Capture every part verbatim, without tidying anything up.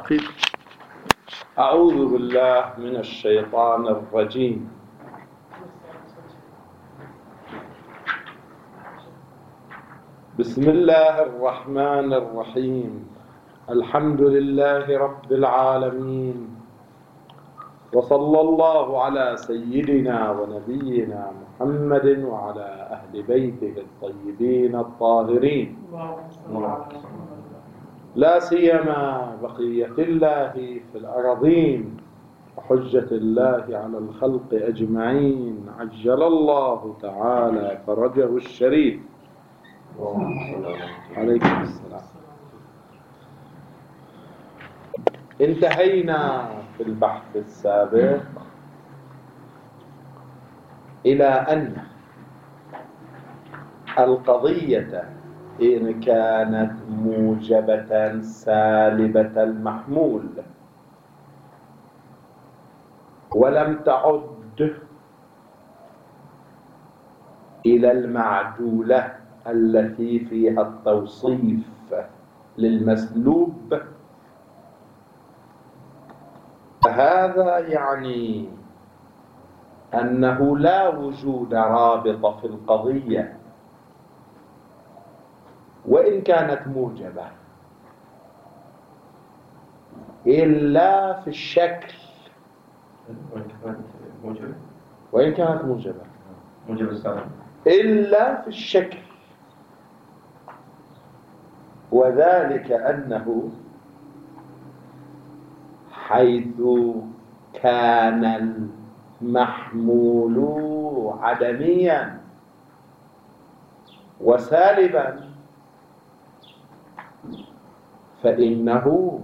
حقيقة. أعوذ بالله من الشيطان الرجيم. بسم الله الرحمن الرحيم. الحمد لله رب العالمين، وصلى الله على سيدنا ونبينا محمد وعلى أهل بيته الطيبين الطاهرين، لا سيما بقية الله في الأراضين وحجة الله على الخلق أجمعين، عجل الله تعالى فرجه الشريف. عليكم السلام. انتهينا في البحث السابق إلى أن القضية إن كانت موجبة سالبة المحمول ولم تعد إلى المعدولة التي فيها التوصيف للمسلوب، فهذا يعني أنه لا وجود رابط في القضية وإن كانت موجبة إلا في الشكل، وإن كانت موجبة إلا في الشكل، وذلك أنه حيث كان المحمول عدميا وسالبا فإنه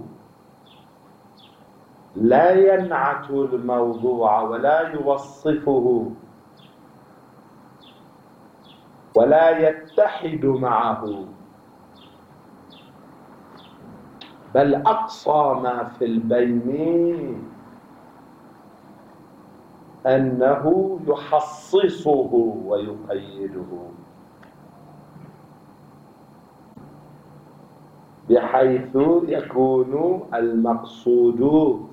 لا ينعت الموضوع ولا يوصفه ولا يتحد معه، بل أقصى ما في البين أنه يحصصه ويقيده، بحيث يكون المقصود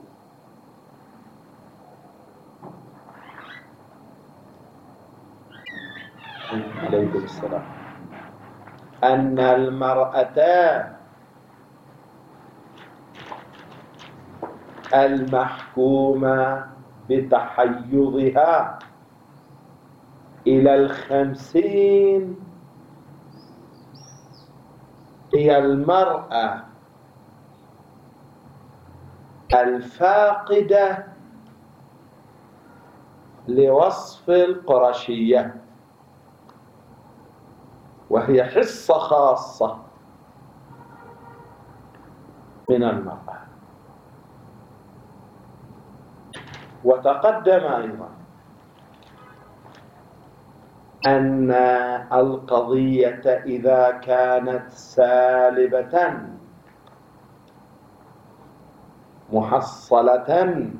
عليكم السلام أن المرأة المحكومة بتحيضها إلى الخمسين هي المرأة الفاقدة لوصف القرشية، وهي حصة خاصة من المرأة. وتقدم أيضا أن القضية إذا كانت سالبة محصلة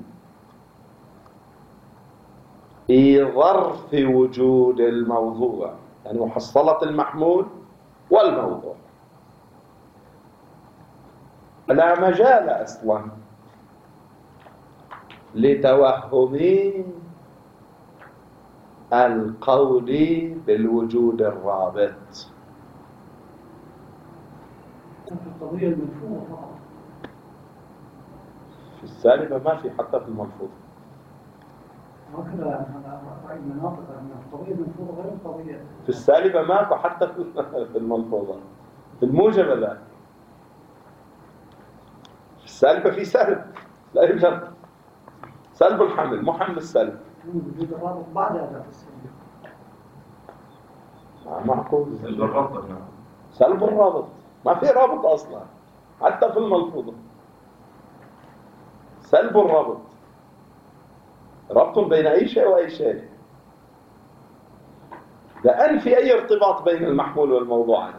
في ظرف وجود الموضوع، يعني محصلة المحمول والموضوع، لا مجال أصلا لتوهم القول بالوجود الرابط. القضية الملفوظة فقط، في السالبة ما في، حتى في الملفوظ هكذا هذا رأي مناطق أن القضية الملفوظة غير القضية في السالبة ماكو، حتى في الملفوظة. في الموجبة لا، في السالبة في سلب، لا يوجد سلب الحمل، مو حمل السلب. وجود الرابط بعد أداة السلب معقول. سلب الرابط سلب الرابط ما في رابط أصلا، حتى في الملفوظة سلب الرابط، ربط بين أي شيء وأي شيء، لا أنفي أي ارتباط بين المحمول والموضوع.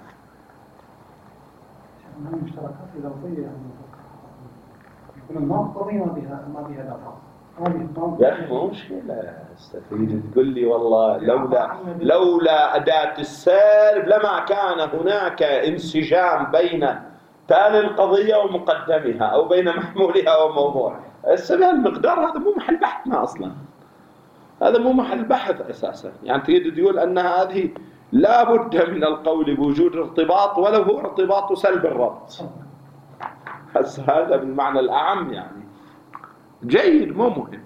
المشتركات اللفظية يعني ما قضية ما بها ما بها دفع. يا أخي مو مشكلة، استفيد تقول لي والله لولا لولا أداة السلب لما كان هناك انسجام بين تالي القضية ومقدمها أو بين محمولها وموضوعها. السبب المقدار هذا مو محل بحثنا أصلا، هذا مو محل بحث أساسا. يعني تريد تقول أن هذه لا بد من القول بوجود ارتباط ولو هو ارتباط سلب الربط، بس هذا بالمعنى الأعم يعني جيد مو مهم.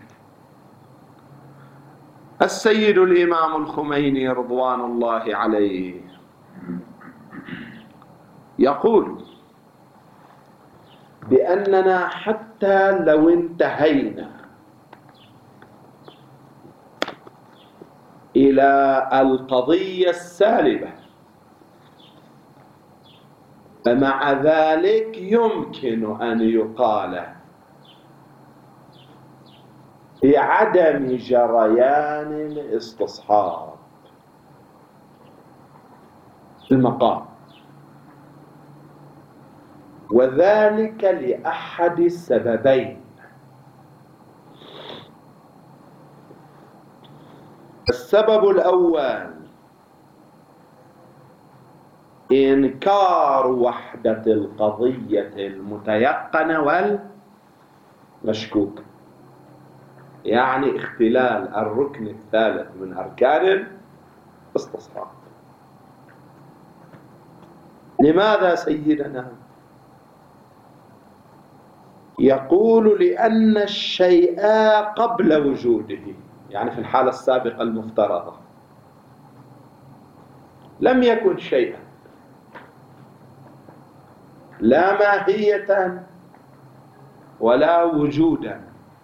السيد الإمام الخميني رضوان الله عليه يقول بأننا حتى لو انتهينا إلى القضية السالبة فمع ذلك يمكن أن يقال بعدم جريان الاستصحاب في المقام، وذلك لأحد السببين. السبب الأول إنكار وحدة القضية المتيقنة والمشكوكة، يعني اختلال الركن الثالث من أركان الاستصحاب. لماذا سيدنا؟ يقول لأن الشيء قبل وجوده، يعني في الحالة السابقة المفترضة لم يكن شيئا، لا ماهية ولا وجودا،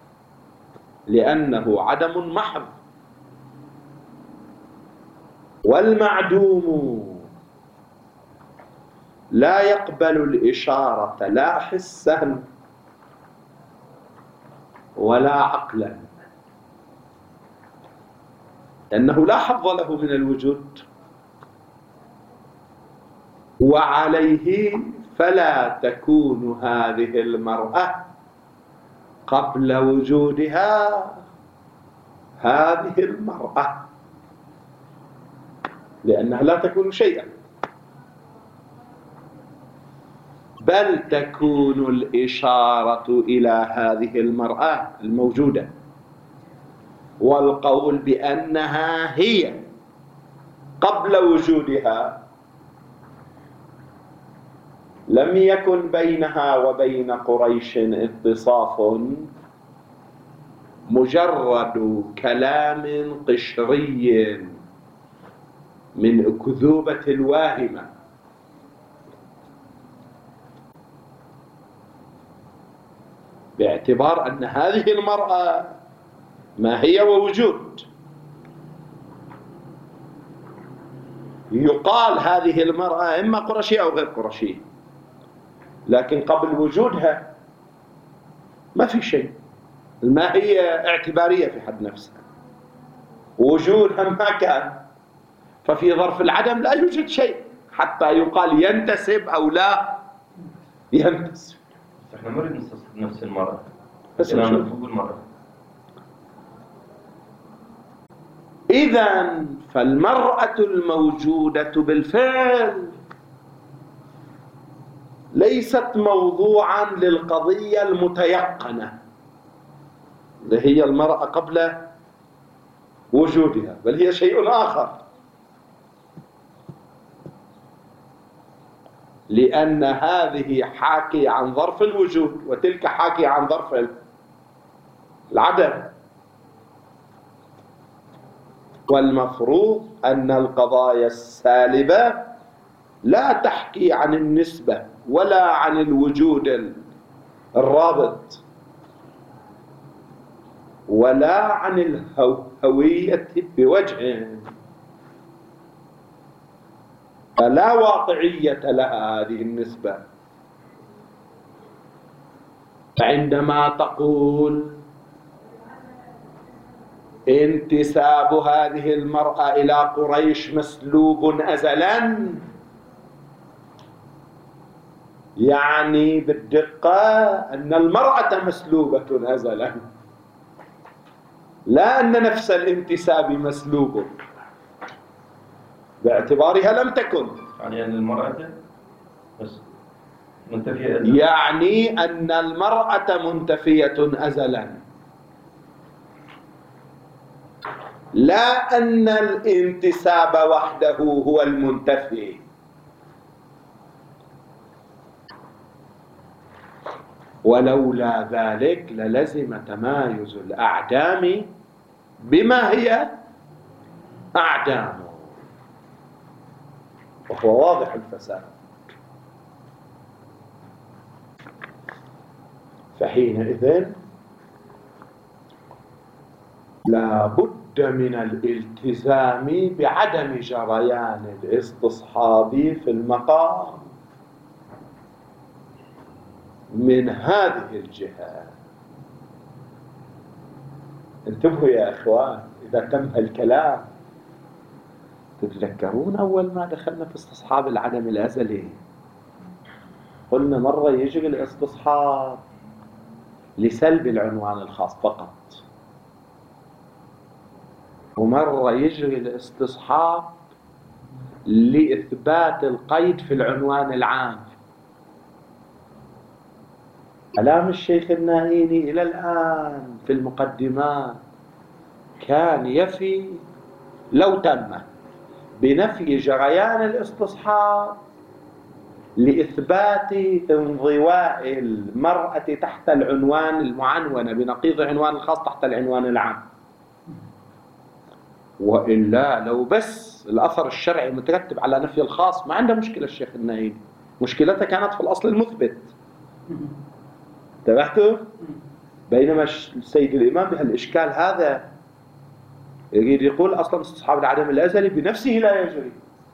لأنه عدم محض. والمعدوم لا يقبل الإشارة لا حسا ولا عقلا، لأنه لا حظ له من الوجود، وعليه فلا تكون هذه المرأة قبل وجودها هذه المرأة، لأنها لا تكون شيئا، بل تكون الإشارة إلى هذه المرأة الموجودة، والقول بأنها هي قبل وجودها لم يكن بينها وبين قريش اتصاف، مجرد كلام قشري من أكذوبة الواهمة، باعتبار أن هذه المرأة ما هي ووجود. يقال هذه المرأة إما قرشية أو غير قرشية، لكن قبل وجودها ما في شيء، ما هي اعتبارية في حد نفسها، وجودها ما كان، ففي ظرف العدم لا يوجد شيء حتى يقال ينتسب أو لا ينتسب. احنا ما نريد نستصحب نفس المرأة، بس لا نفوق المرأة. إذن فالمرأة الموجودة بالفعل ليست موضوعا للقضية المتيقنة اللي هي المرأة قبل وجودها، بل هي شيء آخر، لأن هذه حاكي عن ظرف الوجود وتلك حاكي عن ظرف العدم. والمفروض أن القضايا السالبة لا تحكي عن النسبة ولا عن الوجود الرابط ولا عن الهوية بوجه، فلا واقعية لها هذه النسبة. عندما تقول انتساب هذه المرأة إلى قريش مسلوب أزلا، يعني بالدقة أن المرأة مسلوبة أزلا، لا أن نفس الانتساب مسلوب باعتبارها لم تكن. يعني أن المرأة بس منتفية أزلا. يعني أن المرأة منتفية أزلا، لا أن الانتساب وحده هو المنتفي. ولولا ذلك للزم تمايز الأعدام بما هي أعدام، وهو واضح الفساد. فحينئذ لا بد من الالتزام بعدم جريان الاستصحاب في المقام من هذه الجهة. انتبهوا يا إخوان، إذا تم الكلام تتذكرون أول ما دخلنا في استصحاب العدم الأزلي قلنا مرة يجري الاستصحاب لسلب العنوان الخاص فقط، ومرة يجري الاستصحاب لإثبات القيد في العنوان العام. كلام الشيخ الناهيني إلى الآن في المقدمات كان يفي لو تم بنفي جريان الاستصحاب لإثبات انضواء المرأة تحت العنوان المعنون بنقيض عنوان الخاص تحت العنوان العام. وإلا لو بس الأثر الشرعي مترتب على نفي الخاص ما عنده مشكلة الشيخ الناهيني، مشكلته كانت في الأصل المثبت. انتبهتوا؟ بينما السيد الإمام بهالإشكال هذا يريد يقول أصلا استصحاب العدم الأزلي بنفسه لا يجري،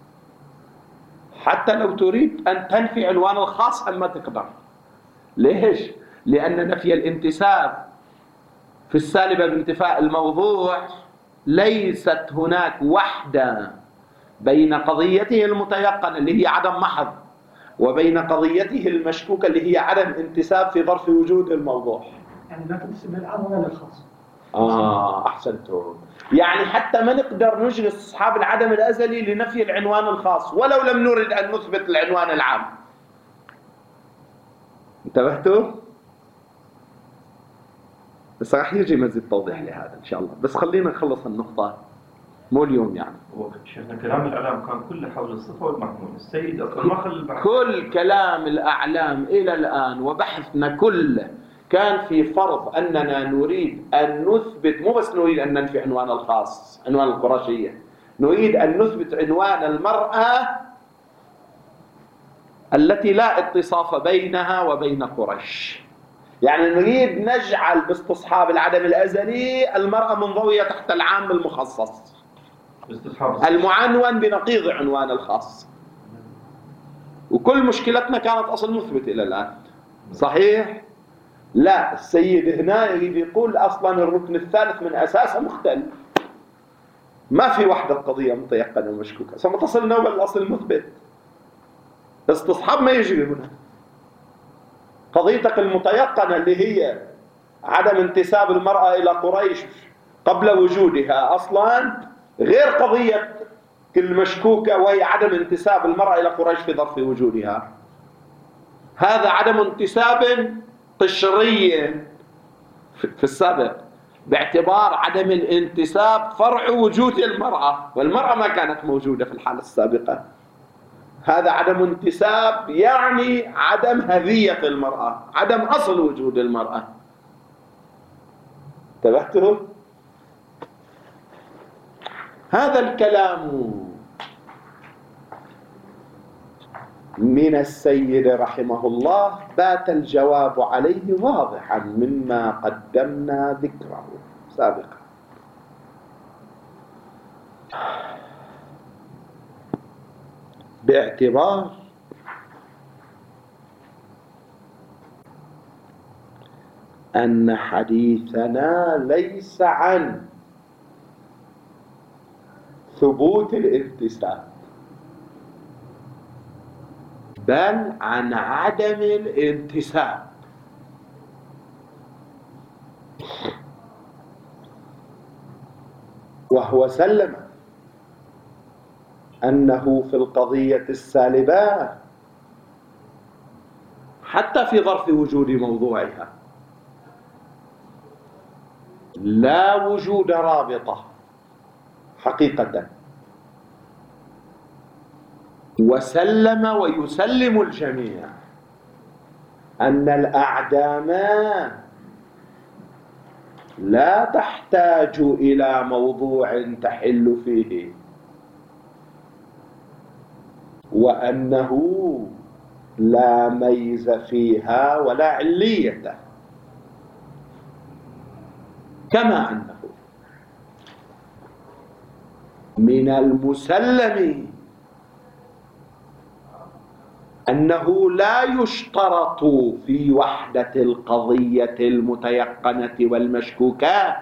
حتى لو تريد أن تنفي عنوان الخاص أما تقدر. ليش؟ لأن نفي الانتساب في السالبة بانتفاء الموضوع ليست هناك وحدة بين قضيته المتيقنة اللي هي عدم محض وبين قضيته المشكوكة اللي هي عدم انتساب في ظرف وجود الموضوع. يعني لا تنتسب للعام ولا للخاص. آه أحسنتم. يعني حتى ما نقدر نجري استصحاب العدم الأزلي لنفي العنوان الخاص ولو لم نرد أن نثبت العنوان العام. انتبهتوا؟ بس راح يجي مزيد توضيح لهذا إن شاء الله، بس خلينا نخلص النقطة مو اليوم يعني. شيخنا كلام الإعلام كان كله حول الصفة والمحمول. السيد أصلا ما خلى البحث. كل كلام الأعلام إلى الآن وبحثنا كله كان في فرض أننا نريد أن نثبت، مو بس نريد أن ننفي عنوان الخاص عنوان القرشية، نريد أن نثبت عنوان المرأة التي لا اتصاف بينها وبين قريش. يعني نريد نجعل باستصحاب العدم الأزلي المرأة منضوية تحت العام المخصص المعنون بنقيض عنوان الخاص. وكل مشكلتنا كانت أصل مثبت إلى الآن. صحيح؟ لا، السيد هنا يريد يقول أصلا الركن الثالث من أساسه مختلف، ما في وحدة قضية متيقنة ومشكوكة، سنتصل نوبة الأصل المثبت. استصحاب ما يجري هنا. قضيتك المتيقنة اللي هي عدم انتساب المرأة إلى قريش قبل وجودها أصلا غير قضية المشكوكة وهي عدم انتساب المرأة إلى قريش في ظرف وجودها. هذا عدم انتساب قشري في السابق باعتبار عدم الانتساب فرع وجود المرأة، والمرأة ما كانت موجودة في الحالة السابقة. هذا عدم انتساب يعني عدم هوية المرأة، عدم أصل وجود المرأة. انتبهتوا؟ هذا الكلام من السيد رحمه الله بات الجواب عليه واضحا مما قدمنا ذكره سابقا. باعتبار أن حديثنا ليس عن ثبوت الانتساب بل عن عدم الانتساب. وهو سلم أنه في القضية السالبة حتى في ظرف وجود موضوعها لا وجود رابطة حقيقة. وسلم ويسلم الجميع أن الأعدام لا تحتاج إلى موضوع تحل فيه، وأنه لا ميز فيها ولا علية، كما أنه من المسلم أنه لا يشترط في وحدة القضية المتيقنة والمشكوكة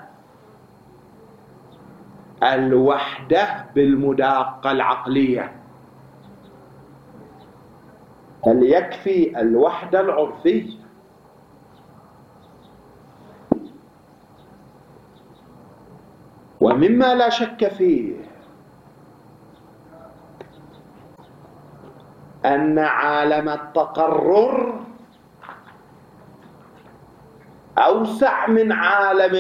الوحدة بالمداقة العقلية، بل يكفي الوحدة العرفية. ومما لا شك فيه أن عالم التقرر أوسع من عالم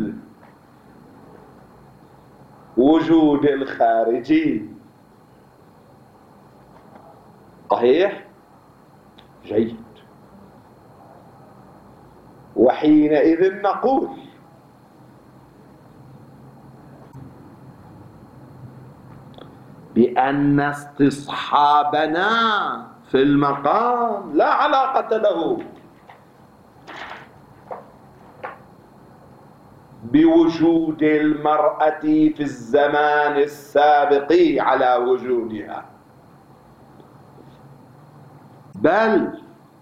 الوجود الخارجي. صحيح؟ جيد. وحينئذ نقول بأن استصحابنا في المقام لا علاقة له بوجود المرأة في الزمان السابق على وجودها، بل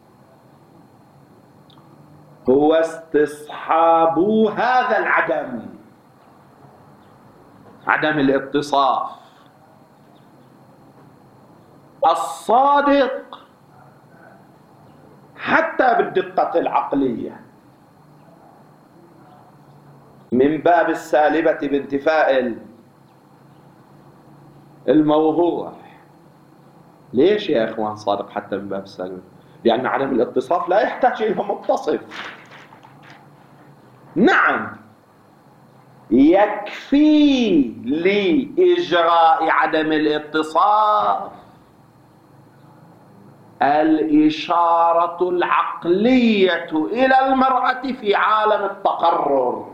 هو استصحاب هذا العدم، عدم الاتصاف الصادق حتى بالدقة العقلية، من باب السالبة بانتفاء الموضوع. ليش يا إخوان صادق حتى من باب السالبة؟ لأن عدم الاتصاف لا يحتاج إلى متصف. نعم، يكفي لإجراء عدم الاتصاف الإشارة العقلية إلى المرأة في عالم التقرر.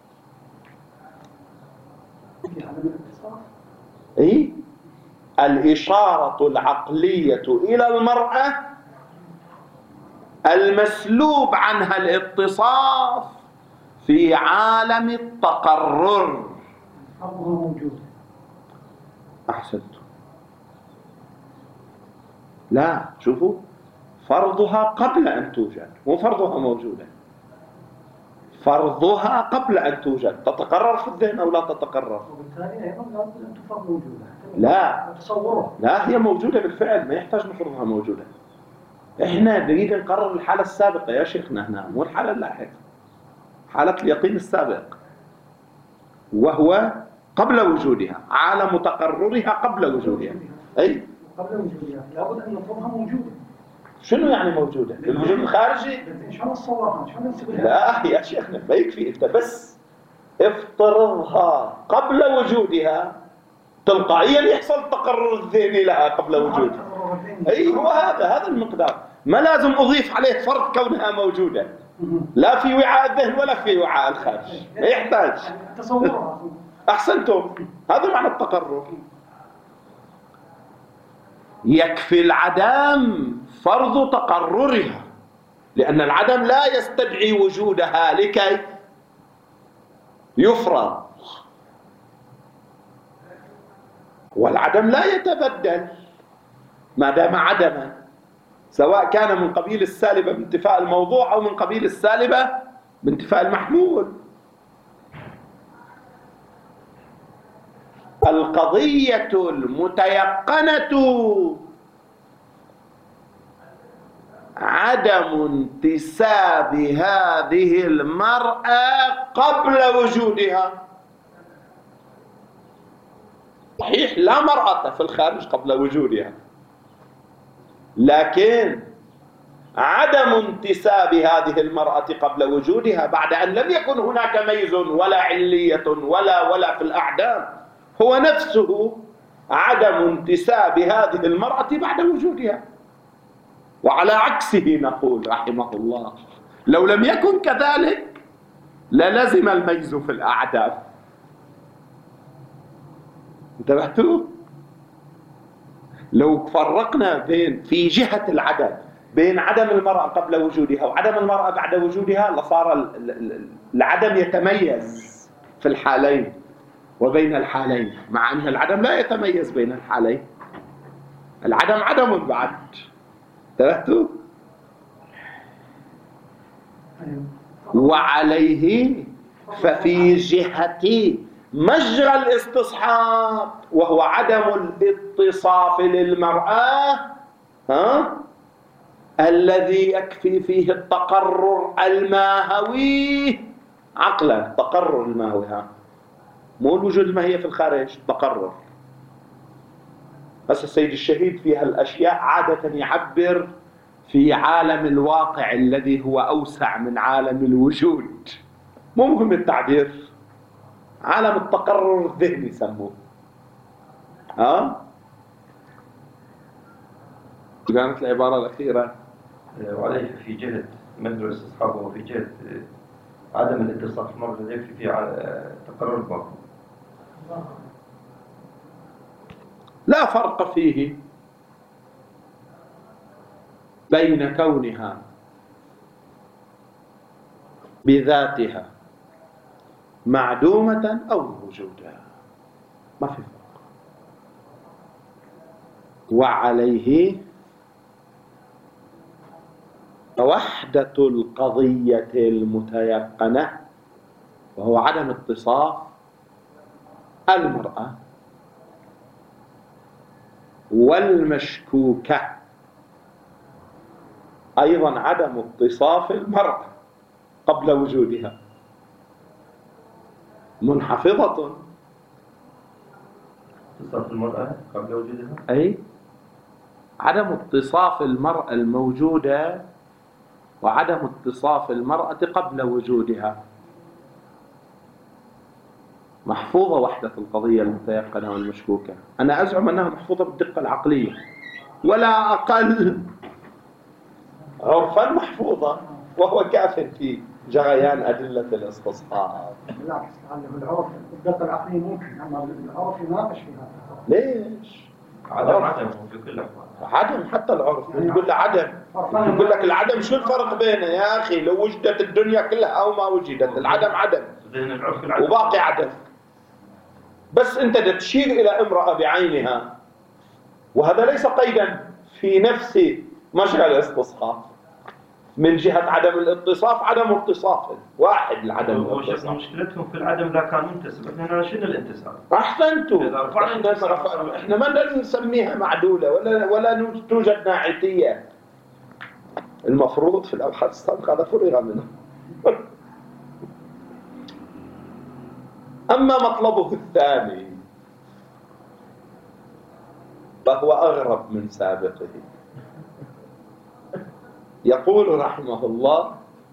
إيه؟ الإشارة العقلية إلى المرأة المسلوب عنها الاتصاف في عالم التقرر. فرضها موجود. أحسنت. لا، شوفوا، فرضها قبل أن توجد، مو فرضها موجودة. فرضها قبل أن توجد، تتقرر في الذهن أو لا تتقرر؟ وبالتالي أيضا لابد أن تفرض موجودة. لا، تصوره. لا، هي موجودة بالفعل، ما يحتاج نفرضها موجودة. إحنا نريد نقرر الحالة السابقة يا شيخنا هنا، مو الحالة اللاحقة، حالة اليقين السابق، وهو قبل وجودها، عالم تقررها قبل وجودها. أي قبل وجودها لابد أن نفرضها موجودة. شنو يعني موجودة؟ الوجود الخارجي؟ شلون نصورها؟ شلون نسويها؟ لا يا شيخنا، ما يكفي، أنت بس افترضها قبل وجودها، تلقائيا يحصل تقرر الذهني لها قبل وجودها. أي هو هذا هذا المقدار، ما لازم أضيف عليه فرض كونها موجودة، لا في وعاء الذهن ولا في وعاء الخارج، ما يحتاج. تصورها. أحسنتم، هذا معنى التقرر. يكفي العدم فرض تقررها، لأن العدم لا يستدعي وجودها لكي يفرض، والعدم لا يتبدل ما دام عدما، سواء كان من قبيل السالبة بانتفاء الموضوع أو من قبيل السالبة بانتفاء المحمول. القضية المتيقنة عدم انتساب هذه المرأة قبل وجودها. صحيح لا مرأة في الخارج قبل وجودها، لكن عدم انتساب هذه المرأة قبل وجودها بعد أن لم يكن هناك ميز ولا علية ولا ولا في الأعدام، هو نفسه عدم انتساب هذه المرأة بعد وجودها. وعلى عكسه نقول رحمه الله لو لم يكن كذلك للزم الميز في الأعدام. انتبهتوا؟ لو فرقنا بين في جهة العدم بين عدم المرأة قبل وجودها وعدم المرأة بعد وجودها لصار العدم يتميز في الحالين وبين الحالين، مع أن العدم لا يتميز بين الحالين، العدم عدم بعد. انتبهتوا؟ وعليه ففي جهة مجرى الاستصحاب وهو عدم الاتصاف للمرأة ها الذي يكفي فيه التقرر الماهوي عقلا. التقرر الماهوي ها مو الوجود الماهية في الخارج، التقرر. بس السيد الشهيد في هالأشياء عادة يعبر في عالم الواقع الذي هو أوسع من عالم الوجود. مو مهم التعبير، عالم التقرر الذهني يسموه. ها كانت العبارة الأخيرة وعليه في جهة مجرى الاستصحاب وفي جهة عدم الاتصال في مرة يكفي في تقرر الباطن. لا فرق فيه بين كونها بذاتها معدومة أو موجودة، ما في فرق. وعليه وحدة القضية المتيقنة وهو عدم اتصاف المرأة والمشكوكة، أيضا عدم اتصاف المرأة قبل وجودها منحفظة. اتصاف المرأة قبل وجودها أي عدم اتصاف المرأة الموجودة وعدم اتصاف المرأة قبل وجودها محفوظة وحدة القضية المتيقنة والمشكوكة. أنا أزعم أنها محفوظة بالدقة العقلية ولا أقل، عرفا محفوظة، وهو كاف في جريان أدلة الاستصحاب. بالعكس العرف الدقة العقلية ممكن، أما العرف يناقش في هذا. ليش؟ عدم عدم في كل الأحوال عدم. حتى العرف تقول له عدم، يقول لك العدم شو الفرق بينه يا أخي؟ لو وجدت الدنيا كلها أو ما وجدت العدم عدم وباقي عدم. بس أنت تشير إلى امرأة بعينها وهذا ليس قيدا في نفس مجرى الاستصحاب. من جهة عدم الاتصاف عدم اتصاف واحد العدم الاتصاف. مشكلتهم في العدم لا كان منتسب. احنا شنو الانتساب؟ احسنتوا. احنا ما نسميها معدولة ولا ولا توجد ناعتية. المفروض في الابحاث السابقة هذا فرغ منه. اما مطلبه الثاني فهو اغرب من سابقه. يقول رحمه الله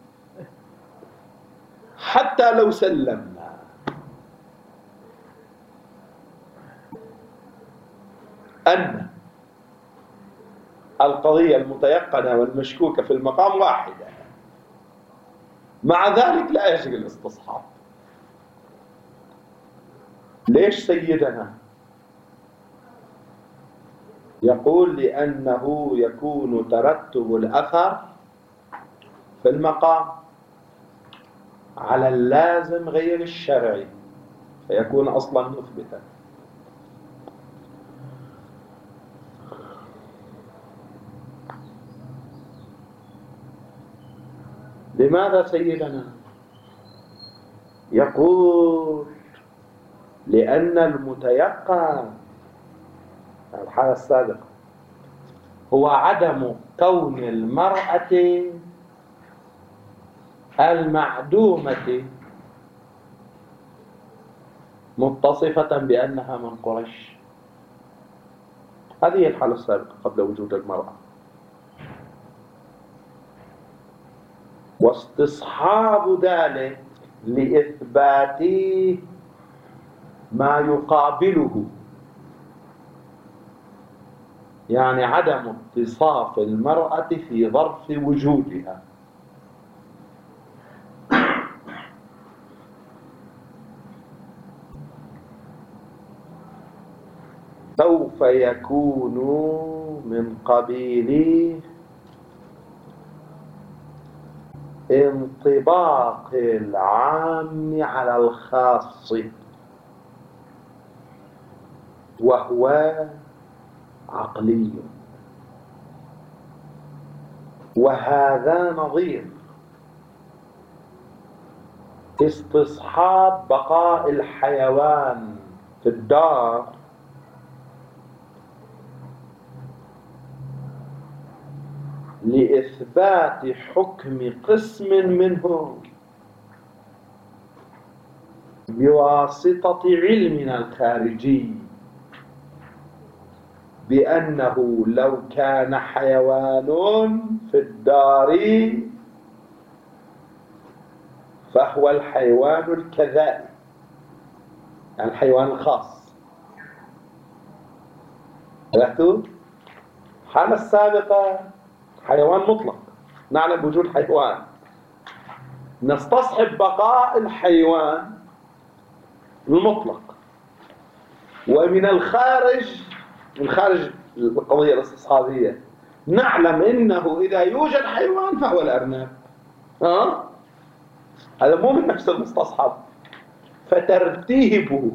حتى لو سلمنا أن القضية المتيقنة والمشكوكة في المقام واحدة، مع ذلك لا يجري الاستصحاب. ليش سيدنا؟ يقول لأنه يكون ترتب الأثر في المقام على اللازم غير الشرعي فيكون أصلا مثبتا. لماذا سيدنا؟ يقول لأن المتيقن الحالة السابقة هو عدم كون المرأة المعدومة متصفة بأنها من قريش. هذه الحالة السابقة قبل وجود المرأة. واستصحاب ذلك لإثبات ما يقابله، يعني عدم اتصاف المرأة في ظرف وجودها. سوف يكون من قبيل انطباق العام على الخاص، وهو عقلي، وهذا نظير استصحاب بقاء الحيوان في الدار لإثبات حكم قسم منه بواسطة علمنا الخارجي بأنه لو كان حيوان في الدار فهو الحيوان الكذائي، يعني الحيوان الخاص. عرفتوا؟ الحالة السابقة حيوان مطلق، نعلم بوجود حيوان، نستصحب بقاء الحيوان المطلق، ومن الخارج، من خارج القضية الاستصحابية، نعلم إنه إذا يوجد حيوان فهو الأرنب. ها؟ هذا مو من نفس المستصحب، فترتيب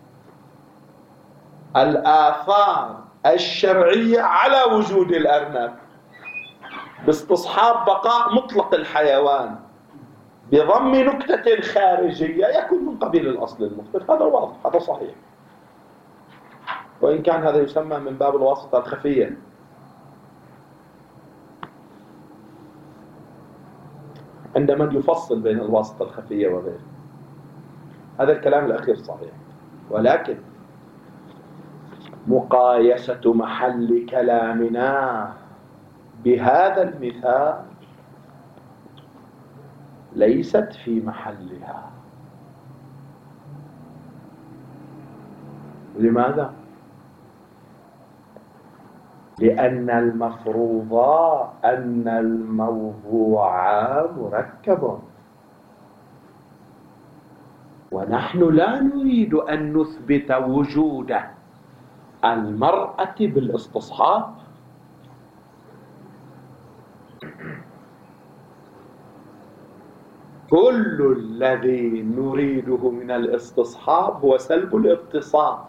الآثار الشرعية على وجود الأرنب باستصحاب بقاء مطلق الحيوان بضم نكتة خارجية يكون من قبيل الأصل المختلف. هذا واضح، هذا صحيح، وإن كان هذا يسمى من باب الواسطة الخفية. عندما يفصل بين الواسطة الخفية وغيره، هذا الكلام الأخير صحيح، ولكن مقايسة محل كلامنا بهذا المثال ليست في محلها. لماذا؟ لأن المفروض أن الموضوع مركب، ونحن لا نريد أن نثبت وجود المرأة بالاستصحاب. كل الذي نريده من الاستصحاب هو سلب الاتصاف،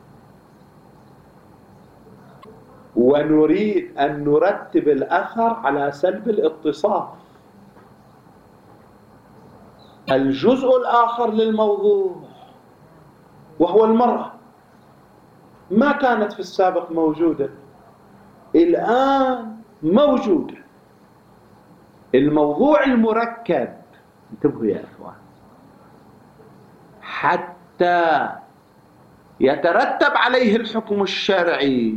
ونريد أن نرتب الأثر على سلب الاتصاف. الجزء الآخر للموضوع وهو المرأة ما كانت في السابق موجودة، الآن موجودة. الموضوع المركب، انتبهوا يا أخوان، حتى يترتب عليه الحكم الشرعي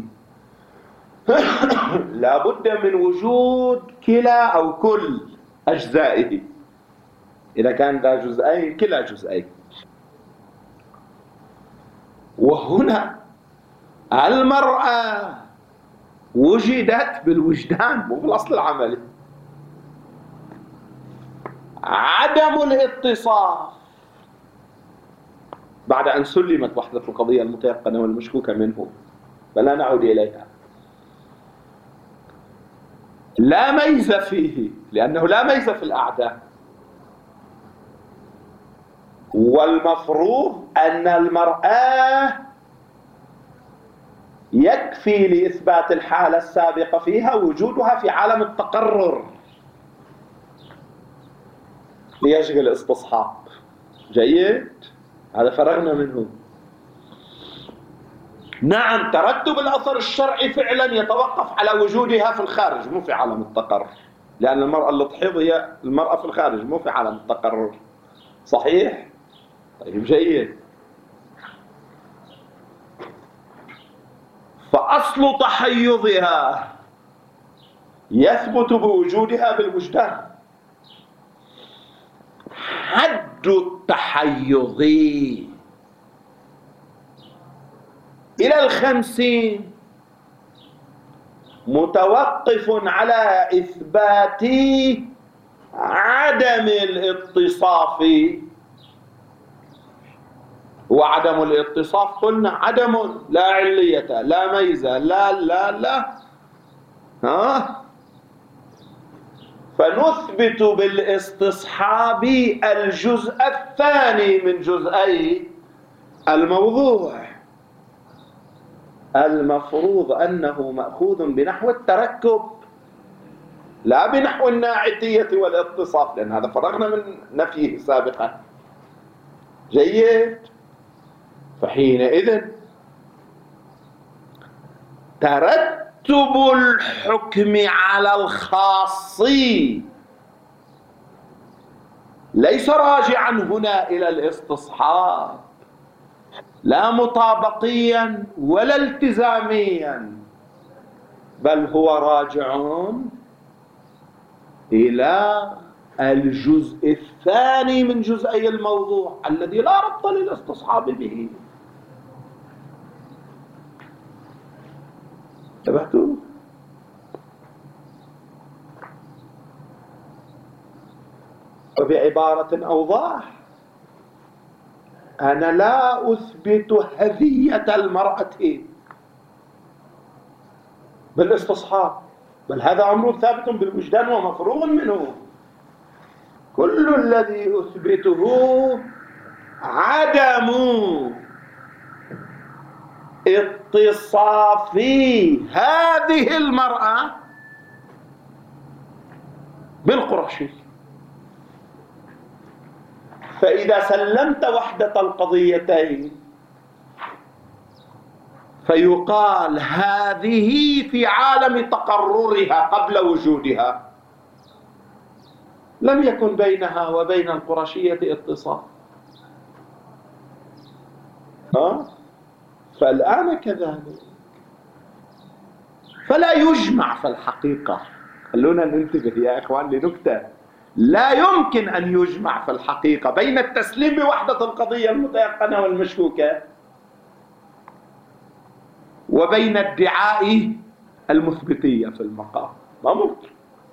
لا بد من وجود كلا أو كل أجزائه. إذا كان ذا جزئين كلا جزئين. وهنا المرأة وجدت بالوجدان مو بالأصل العملي. عدم الاتصاف بعد أن سلمت وحدة القضية المتيقنة والمشكوكة منه، فلا نعود إليها، لا ميز فيه، لأنه لا ميز في الأعداء. والمفروض أن المرأة يكفي لإثبات الحالة السابقة فيها وجودها في عالم التقرر ليشغل استصحاب. جيد؟ هذا فرغنا منه. نعم، ترتب الأثر الشرعي فعلا يتوقف على وجودها في الخارج مو في عالم التقرر، لأن المرأة اللي تحيض هي المرأة في الخارج مو في عالم التقرر. صحيح؟ طيب جيد. فأصل تحيضها يثبت بوجودها بالوجدان، حد التحيز إلى الخمسين متوقف على إثبات عدم الاتصاف. وعدم الاتصاف قلنا عدم، لا علية لا ميزة لا لا لا ها. فنثبت بالاستصحاب الجزء الثاني من جزئي الموضوع. المفروض أنه مأخوذ بنحو التركب لا بنحو الناعتية والاتصاف، لأن هذا فرغنا من نفيه سابقا. جيد. فحينئذ ترتب الحكم على الخاص ليس راجعا هنا إلى الاستصحاب، لا مطابقيا ولا التزاميا، بل هو راجع إلى الجزء الثاني من جزئي الموضوع الذي لا ربط للاستصحاب به. انتبهتوا؟ وبعبارة أوضح، أنا لا أثبت هذية المرأة بالاستصحاب، بل هذا أمر ثابت بالوجدان ومفروغ منه. كل الذي أثبته عدم اتصاف هذه المرأة بالقرشي. فإذا سلمت وحدة القضيتين فيقال هذه في عالم تقررها قبل وجودها لم يكن بينها وبين القرشية اتصال. ها؟ فالآن كذلك، فلا يجمع في الحقيقة. خلونا ننتبه يا إخوان لنكتة، لا يمكن أن يجمع في الحقيقة بين التسليم بوحدة القضية المتيقنة والمشكوكة وبين ادعاء المثبتية في المقام. ما ممكن.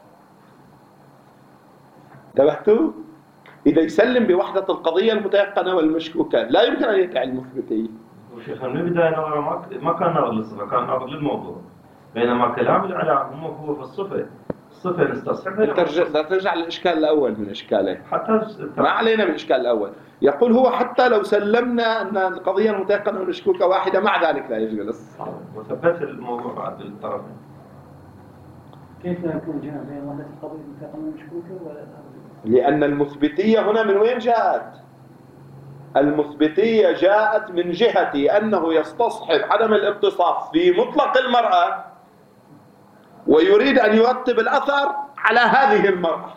انتبهتوا؟ إذا يسلم بوحدة القضية المتيقنة والمشكوكة لا يمكن أن يدعي المثبتية. وشيخ من البداية ما كان ناظر للصفة، كان ناظر للموضوع، بينما كلام الإعلام هو في الصفة. الصفة نستصحبها. لا ترجع للإشكال الأول من إشكاله. حتى ما علينا بالإشكال الأول. يقول هو حتى لو سلمنا أن القضية المتيقنة والمشكوكة واحدة مع ذلك لا يشغل الصحابة. وثبت الموضوع بعد الطرفين. كيف لا يكون جمع بين وحدة القضية المتيقنة والمشكوكة ولا؟ لأن المثبتية هنا من وين جاءت؟ المثبتية جاءت من جهة أنه يستصحب عدم الاتصاف في مطلق المرأة ويريد أن يرتب الأثر على هذه المرأة.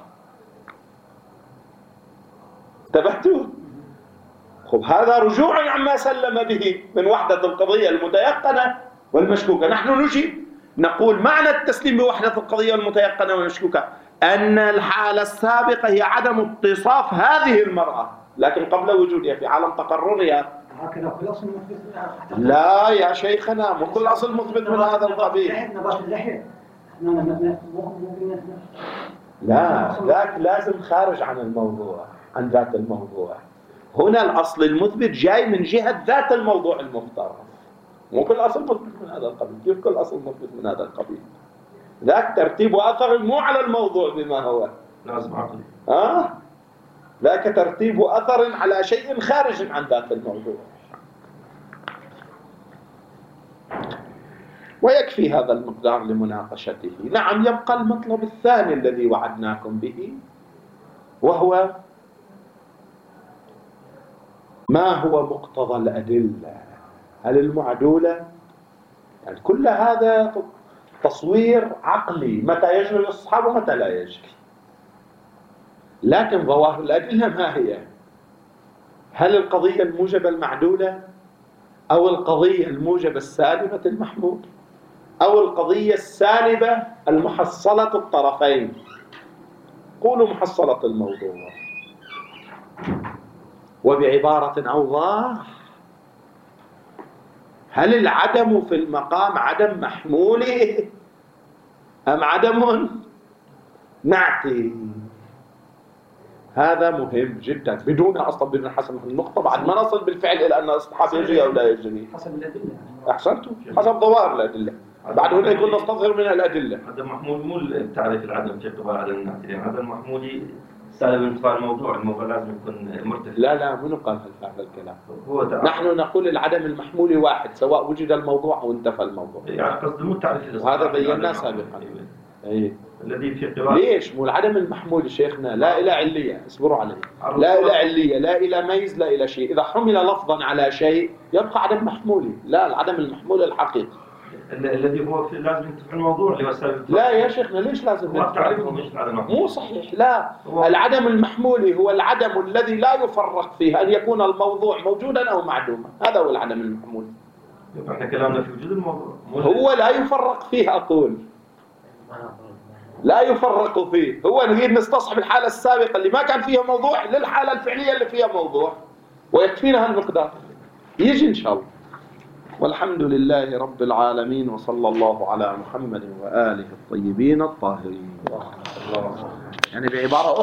انتبهتوا؟ خب هذا رجوع عما سلم به من وحدة القضية المتيقنة والمشكوكة. نحن نجيب نقول معنى التسليم بوحدة القضية المتيقنة والمشكوكة أن الحالة السابقة هي عدم اتصاف هذه المرأة، لكن قبل وجودها في عالم تقررها. هكذا كل أصل مثبت. لا يا شيخنا، مو كل أصل مثبت من هذا القبيل. لا، ذاك لازم خارج عن الموضوع، عن ذات الموضوع. هنا الأصل المثبت جاي من جهة ذات الموضوع المفترض، مو كل أصل مثبت من هذا القبيل. كيف كل أصل مثبت من هذا القبيل؟ ذاك ترتيب وأثر مو على الموضوع بما هو لازم عقلي. آه ذاك ترتيب وأثر على شيء خارج عن ذات الموضوع. ويكفي هذا المقدار لمناقشته. نعم، يبقى المطلب الثاني الذي وعدناكم به، وهو ما هو مقتضى الأدلة؟ هل المعدولة؟ يعني كل هذا تصوير عقلي، متى يجري الاستصحاب ومتى لا يجري. لكن ظواهر الأدلة ما هي؟ هل القضية الموجبة المعدولة، أو القضية الموجبة السالبة المحمول، أو القضية السالبة المحصلة الطرفين؟ قولوا محصلة الموضوع. وبعبارة أوضح، هل العدم في المقام عدم محمولي أم عدم نعتي؟ هذا مهم جدا، بدون أصلا بدون حسب النقطة بعد ما نصل بالفعل إلى أن الصحابي يجري أو لا يجري. حسب الأدلة. أحسنتم، حسب ظواهر الأدلة. بعد هنا يكون نستظهر من الأدلة. عدم محمول مو التعريف العدم في قبال عدم النعتي، يعني عدم محمولي سالب انتفاء الموضوع، الموضوع لازم يكون مرتفع. لا لا منو قال هذا الكلام؟ هو تعريف. نحن نقول العدم المحمولي واحد سواء وجد الموضوع أو انتفى الموضوع. يعني قصد مو التعريف الاصطلاحي. وهذا بيناه سابقا. أي. الذي في قبال. ليش؟ مو العدم المحمولي شيخنا لا إلى علية، اصبروا عليه. لا إلى علية، لا إلى ميز، لا إلى شيء. إذا حمل لفظا على شيء يبقى عدم محمولي. لا، العدم المحمولي الحقيقي. الذي هو في لازم ينتفع الموضوع اللي هو سالب. لا يا شيخنا ليش لازم نتفع؟ مو صحيح. لا، العدم المحمولي هو العدم الذي لا يفرق فيه أن يكون الموضوع موجودا أو معدوما. هذا هو العدم المحمولي. احنا كلامنا في وجود الموضوع. هو لا يفرق فيه، أقول لا يفرق فيه. هو نريد نستصحب الحالة السابقة اللي ما كان فيها موضوع للحالة الفعلية اللي فيها موضوع، ويكفينا هالمقدار. يجي إن شاء الله. والحمد لله رب العالمين، وصلى الله على محمد وآله الطيبين الطاهرين. يعني بعبارة